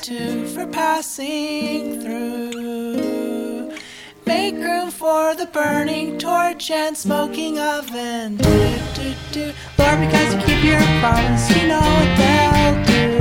for passing through. Make room for the burning torch and smoking oven. Lord, because you keep your promise, you know what they'll do.